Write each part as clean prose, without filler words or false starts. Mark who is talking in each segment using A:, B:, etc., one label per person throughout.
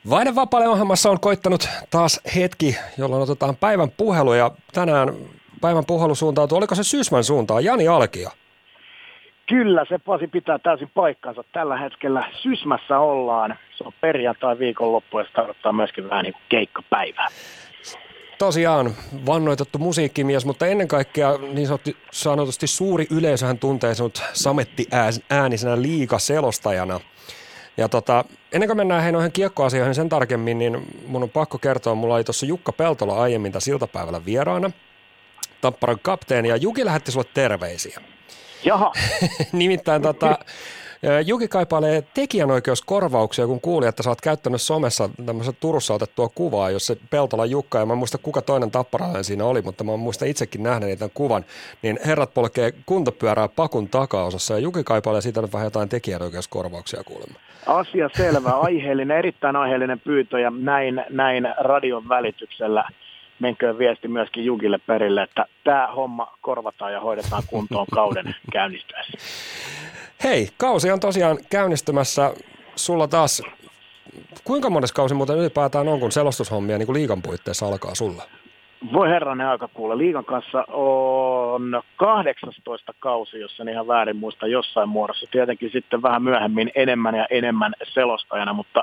A: Vaihde vapaalle ohjelmassa on koittanut taas hetki, jolloin otetaan päivän puhelu ja tänään päivän puhelu suuntautuu, oliko se Sysmän suuntaan, Jani Alkio?
B: Kyllä, se Pasi pitää täysin paikkansa. Tällä hetkellä Sysmässä ollaan. Se on perjantai viikonloppu ja se tarkoittaa myöskin vähän niin kuin keikkapäivää.
A: Tosiaan vannoitettu musiikkimies, mutta ennen kaikkea niin sanotusti suuri yleisöhän tuntee sinut sametti-äänisenä liigaselostajana. Ja ennen kuin mennään noihin kiekkoasioihin sen tarkemmin, niin mun on pakko kertoa, mulla oli tuossa Jukka Peltola aiemmin tässä iltapäivällä vieraana, Tapparan kapteeni, ja Juki lähetti sulle terveisiä.
B: Jaha.
A: Nimittäin Juki kaipailee tekijänoikeuskorvauksia, kun kuuli, että sä oot käyttänyt somessa tämmöisen Turussa otettua kuvaa, jossa se Peltola Jukka, ja mä en muista kuka toinen tapparainen siinä oli, mutta mä muistan itsekin nähneeni tämän kuvan, niin herrat polkee kuntopyörää pakun takaosassa, ja Juki kaipailee siitä nyt vähän jotain tekijänoikeuskorvauksia kuulemma.
B: Asia selvä, aiheellinen, erittäin aiheellinen pyyntö, ja näin radion välityksellä menköön viesti myöskin Jukille perille, että tämä homma korvataan ja hoidetaan kuntoon kauden käynnistyessä.
A: Hei, kausi on tosiaan käynnistymässä. Sulla taas, kuinka monessa kausi muuten ylipäätään on, kun selostushommia niin kuin liigan puitteissa alkaa sulla?
B: Voi herranen aika kuule. Liigan kanssa on 18 kausi, jos en ihan väärin muista jossain muodossa. Tietenkin sitten vähän myöhemmin enemmän ja enemmän selostajana, mutta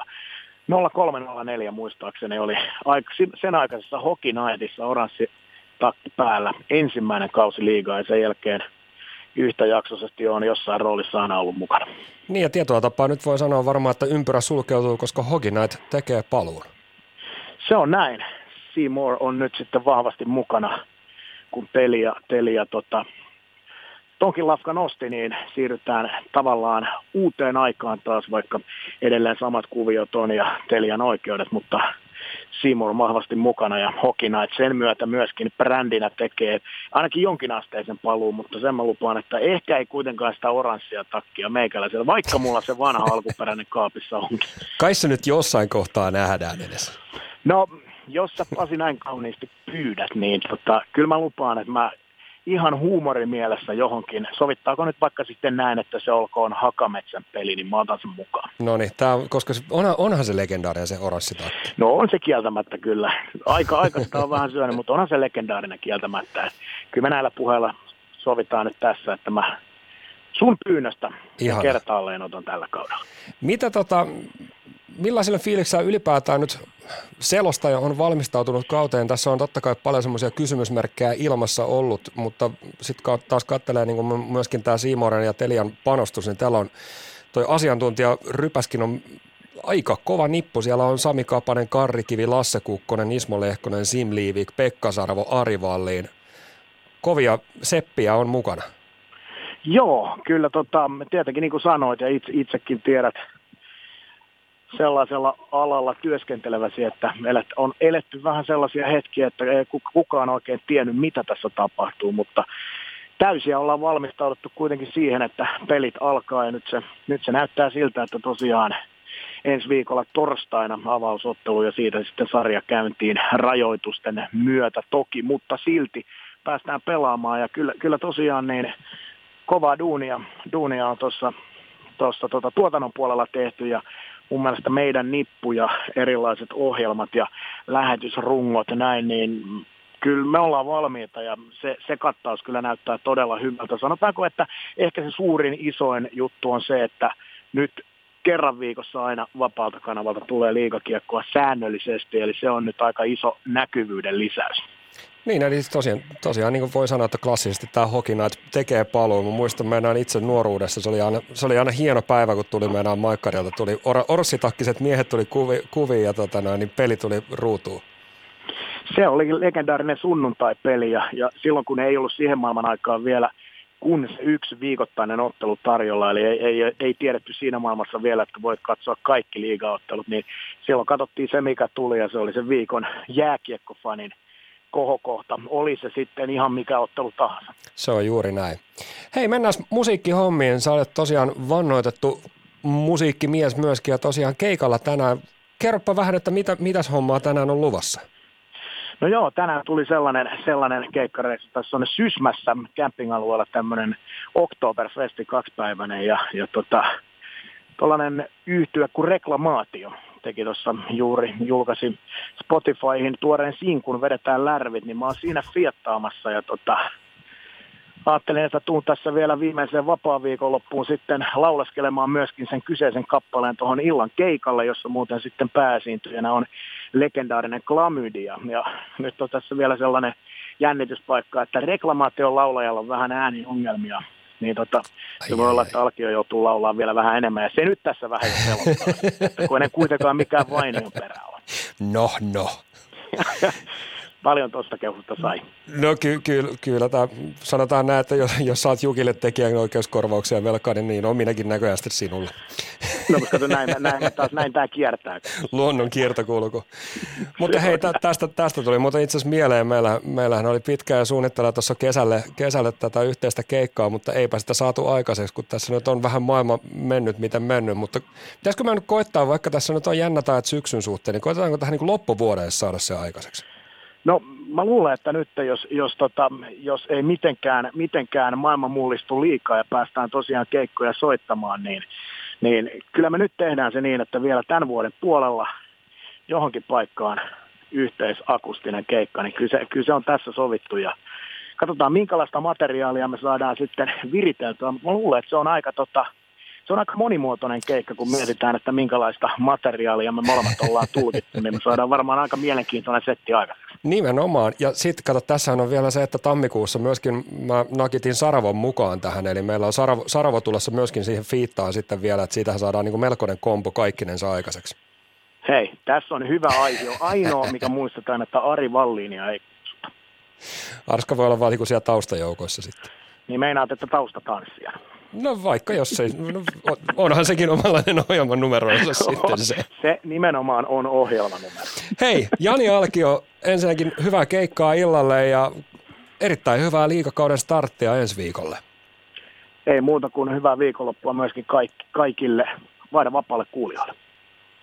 B: 0304 muistaakseni oli sen aikaisessa Hockey Nightissa oranssi takki päällä ensimmäinen kausi liigaa ja sen jälkeen yhtäjaksoisesti on jossain roolissa aina ollut mukana.
A: Niin ja tietoa tapaa nyt voi sanoa varmaan, että ympyrä sulkeutuu, koska Hockey Night tekee paluun.
B: Se on näin. Seymour on nyt sitten vahvasti mukana, kun Telia tonkin lafka nosti, niin siirrytään tavallaan uuteen aikaan taas, vaikka edelleen samat kuviot on ja Telian oikeudet, mutta Seymour on vahvasti mukana ja Hockey Night sen myötä myöskin brändinä tekee ainakin jonkinasteisen paluun, mutta sen mä lupaan, että ehkä ei kuitenkaan sitä oranssia takkia meikäläisellä, vaikka mulla se vanha alkuperäinen kaapissa onkin.
A: Kai se nyt jossain kohtaa nähdään edes.
B: No, jos sä Pasi näin kauniisti pyydät, niin kyllä mä lupaan, että mä ihan huumorimielessä johonkin. Sovittaako nyt vaikka sitten näin, että se olkoon Hakametsän peli, niin mä otan sen mukaan.
A: No niin, koska onhan se legendaarinen se oranssitakki.
B: No on se kieltämättä kyllä. Aika sitä on vähän syönyt, mutta onhan se legendaarinen kieltämättä. Kyllä me näillä puheilla sovitaan nyt tässä, että mä sun pyynnöstä kertaalleen otan tällä kaudella.
A: Mitä millaisilla fiiliksillä ylipäätään nyt selostaja on valmistautunut kauteen? Tässä on totta kai paljon semmoisia kysymysmerkkejä ilmassa ollut, mutta sitten taas katselee niin kuin myöskin tämä Seymourin ja Telian panostus, niin täällä on toi asiantuntija Rypäskin on aika kova nippu. Siellä on Sami Kapanen, Karri Kivi, Lasse Kukkonen, Ismo Lehkonen, Sim Liivik, Pekka Sarvo, Ari Valliin. Kovia seppiä on mukana.
B: Joo, kyllä tietenkin niin kuin sanoit ja itsekin tiedät, sellaisella alalla työskenteleväsi, että on eletty vähän sellaisia hetkiä, että ei kukaan oikein tiennyt, mitä tässä tapahtuu, mutta täysiä ollaan valmistauduttu kuitenkin siihen, että pelit alkaa ja nyt se näyttää siltä, että tosiaan ensi viikolla torstaina avausottelu ja siitä sitten sarja käyntiin rajoitusten myötä toki, mutta silti päästään pelaamaan ja kyllä tosiaan niin kovaa duunia on tuossa tuotannon puolella tehty ja mun mielestä meidän nippu ja erilaiset ohjelmat ja lähetysrungot ja näin, niin kyllä me ollaan valmiita ja se kattaus kyllä näyttää todella hyvältä. Sanotaanko, että ehkä se suurin isoin juttu on se, että nyt kerran viikossa aina vapaalta kanavalta tulee liigakiekkoa säännöllisesti, eli se on nyt aika iso näkyvyyden lisäys.
A: Niin, eli tosiaan niin kuin voi sanoa, että klassisesti tämä Hockey Night tekee paluun. Mä muistan meidän itse nuoruudessa, se oli aina hieno päivä, kun tuli meidän maikkarilta. Tuli orssitakkiset miehet tuli kuviin ja niin peli tuli ruutuun.
B: Se oli legendaarinen sunnuntai-peli ja silloin kun ei ollut siihen maailman aikaan vielä kun se yksi viikoittainen ottelu tarjolla, eli ei tiedetty siinä maailmassa vielä, että voit katsoa kaikki liigaottelut, niin silloin katsottiin se, mikä tuli ja se oli se viikon jääkiekkofanin kohokohta. Oli se sitten ihan mikä ottelu tahansa. Se
A: on juuri näin. Hei, mennään musiikkihommiin. Sä olet tosiaan vannoitettu musiikkimies myöskin ja tosiaan keikalla tänään. Kerropa vähän, että mitäs hommaa tänään on luvassa?
B: No joo, tänään tuli sellainen keikkareissu. Tässä on Sysmässä camping-alueella tämmöinen Oktoberfesti 2-päiväinen ja tuollainen yhtye kuin Reklamaatio teki tuossa juuri, julkaisi Spotifyhin tuoreen sinkun Vedetään lärvit, niin mä oon siinä fiettaamassa ja ajattelin, että tuun tässä vielä viimeiseen vapaa-viikonloppuun sitten laulaskelemaan myöskin sen kyseisen kappaleen tuohon illan keikalle, jossa muuten sitten pääesiintyjänä on legendaarinen Klamydia. Ja nyt on tässä vielä sellainen jännityspaikka, että reklamaation laulajalla on vähän ääniongelmia. Niin se voi olla, että Alkio joutuu laulaa vielä vähän enemmän, ja se nyt tässä vähän jo pelottaa, kun en kuitenkaan mikään vainion perä ole.
A: No.
B: Paljon tuosta kehusta sai.
A: No kyllä sanotaan näin, että jos saat Jukille tekijän oikeuskorvauksia velkaa, niin on minäkin näköjään sitten sinulle.
B: No koska näin tämä kiertää.
A: Luonnon kiertokulku. Mutta hei, tästä tuli muuten itse asiassa mieleen. Meillähän oli pitkään suunnitella tuossa kesälle tätä yhteistä keikkaa, mutta eipä sitä saatu aikaiseksi, kun tässä nyt on vähän maailma mennyt, miten mennyt. Mutta pitäisikö me nyt koittaa, vaikka tässä nyt on jännä tajat syksyn suhteen, niin koitetaanko tähän niin loppuvuodessa saada se aikaiseksi?
B: No mä luulen, että nyt jos ei mitenkään maailma mullistu liikaa ja päästään tosiaan keikkoja soittamaan, niin kyllä me nyt tehdään se niin, että vielä tämän vuoden puolella johonkin paikkaan yhteisakustinen keikka, niin kyllä se on tässä sovittu ja katsotaan minkälaista materiaalia me saadaan sitten viriteltyä. Mä luulen, että se on aika monimuotoinen keikka, kun mietitään, että minkälaista materiaalia me molemmat ollaan tulkittu, niin me saadaan varmaan aika mielenkiintoinen setti aikaiseksi.
A: Nimenomaan. Ja sitten kato, tässähän on vielä se, että tammikuussa myöskin mä nakitin Saravon mukaan tähän, eli meillä on Saravo tulossa myöskin siihen fiittaan sitten vielä, että siitähän saadaan niin kuin melkoinen kompo kaikkinensa aikaiseksi.
B: Hei, tässä on hyvä aihio. Ainoa, mikä muistetaan, että Ari Valliinia ei kutsuta.
A: Arska voi olla vaan siellä taustajoukoissa sitten.
B: Niin meinaat, että taustatanssia.
A: No vaikka jos ei, onhan sekin omanlainen ohjelman numeroissa sitten se.
B: Se nimenomaan on ohjelmanumero.
A: Hei, Jani Alkio, ensinnäkin hyvää keikkaa illalle ja erittäin hyvää liigakauden starttia ensi viikolle.
B: Ei muuta kuin hyvää viikonloppua myöskin kaikille vaihda vapaalle kuulijoille.